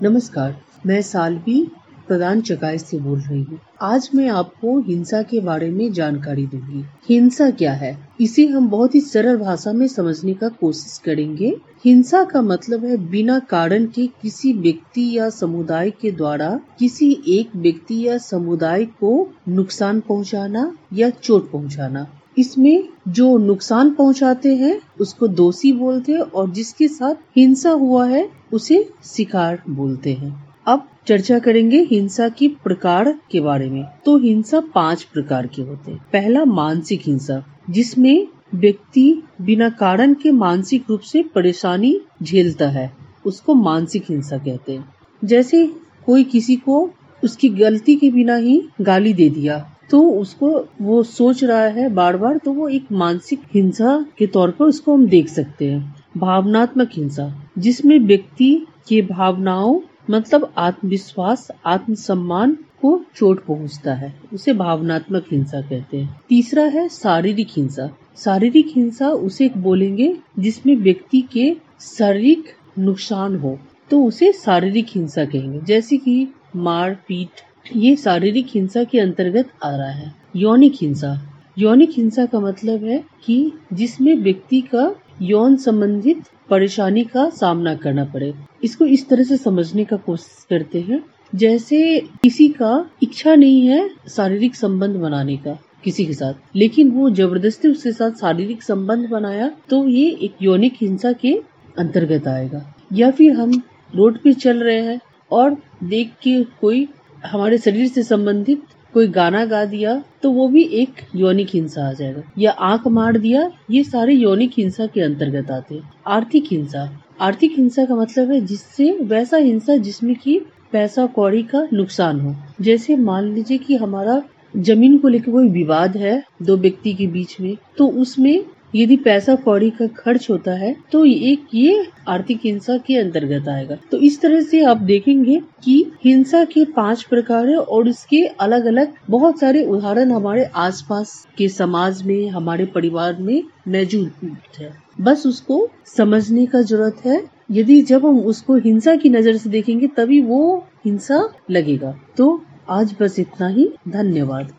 नमस्कार, मैं सालवी प्रधान चकाई से बोल रही हूँ। आज मैं आपको हिंसा के बारे में जानकारी दूंगी। हिंसा क्या है, इसे हम बहुत ही सरल भाषा में समझने का कोशिश करेंगे। हिंसा का मतलब है बिना कारण के किसी व्यक्ति या समुदाय के द्वारा किसी एक व्यक्ति या समुदाय को नुकसान पहुँचाना या चोट पहुँचाना। इसमें जो नुकसान पहुंचाते हैं उसको दोषी बोलते हैं और जिसके साथ हिंसा हुआ है उसे शिकार बोलते हैं। अब चर्चा करेंगे हिंसा की प्रकार के बारे में। तो हिंसा 5 प्रकार के होते हैं। पहला मानसिक हिंसा, जिसमें व्यक्ति बिना कारण के मानसिक रूप से परेशानी झेलता है, उसको मानसिक हिंसा कहते हैं। जैसे कोई किसी को उसकी गलती के बिना ही गाली दे दिया तो उसको वो सोच रहा है बार बार, तो वो एक मानसिक हिंसा के तौर पर उसको हम देख सकते हैं। भावनात्मक हिंसा, जिसमें व्यक्ति के भावनाओं मतलब आत्मविश्वास, आत्मसम्मान को चोट पहुंचता है, उसे भावनात्मक हिंसा कहते हैं। तीसरा है शारीरिक हिंसा। शारीरिक हिंसा उसे बोलेंगे जिसमें व्यक्ति के शारीरिक नुकसान हो, तो उसे शारीरिक हिंसा कहेंगे। जैसे कि मार पीट, ये शारीरिक हिंसा के अंतर्गत आ रहा है। यौनिक हिंसा, यौनिक हिंसा का मतलब है कि जिसमें व्यक्ति का यौन संबंधित परेशानी का सामना करना पड़े। इसको इस तरह से समझने का कोशिश करते हैं, जैसे किसी का इच्छा नहीं है शारीरिक संबंध बनाने का किसी के साथ, लेकिन वो जबरदस्ती उसके साथ शारीरिक संबंध बनाया, तो ये एक यौनिक हिंसा के अंतर्गत आएगा। या फिर हम रोड पे चल रहे हैं और देख के कोई हमारे शरीर से संबंधित कोई गाना गा दिया, तो वो भी एक यौनिक हिंसा आ जाएगा। या आंख मार दिया, ये सारे यौनिक हिंसा के अंतर्गत आते हैं। आर्थिक हिंसा, आर्थिक हिंसा का मतलब है जिससे वैसा हिंसा जिसमें कि पैसा कौड़ी का नुकसान हो। जैसे मान लीजिए कि हमारा जमीन को लेकर कोई विवाद है दो व्यक्ति के बीच में, तो उसमें यदि पैसा कौड़ी का खर्च होता है तो ये आर्थिक हिंसा के अंतर्गत आएगा। तो इस तरह से आप देखेंगे कि हिंसा के 5 प्रकार है और इसके अलग अलग बहुत सारे उदाहरण हमारे आसपास के समाज में, हमारे परिवार में मौजूद है। बस उसको समझने का जरूरत है। यदि जब हम उसको हिंसा की नजर से देखेंगे तभी वो हिंसा लगेगा। तो आज बस इतना ही। धन्यवाद।